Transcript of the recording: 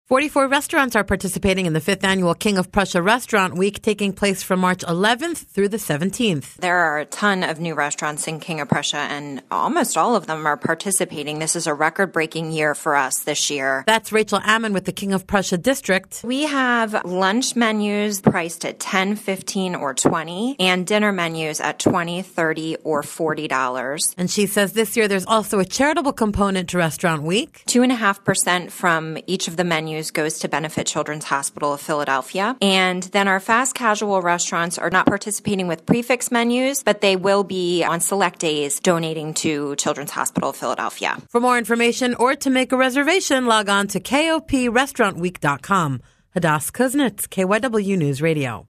44 restaurants are participating in the 5th annual King of Prussia Restaurant Week, taking place from March 11th through the 17th. There are a ton of new restaurants in King of Prussia, and almost all of them are participating. This is a record-breaking year for us this year. That's Rachel Ammon with the King of Prussia District. We have lunch menus priced at $10, $15, or $20, and dinner menus at $20, $30, or $40. And she says this year there's also a charitable component to Restaurant Week. 2.5% from each of the menus goes to benefit Children's Hospital of Philadelphia. And then our fast casual restaurants are not participating with prefix menus, but they will be on select days donating to Children's Hospital of Philadelphia. For more information or to make a reservation, log on to koprestaurantweek.com. Hadas Kuznets, KYW News Radio.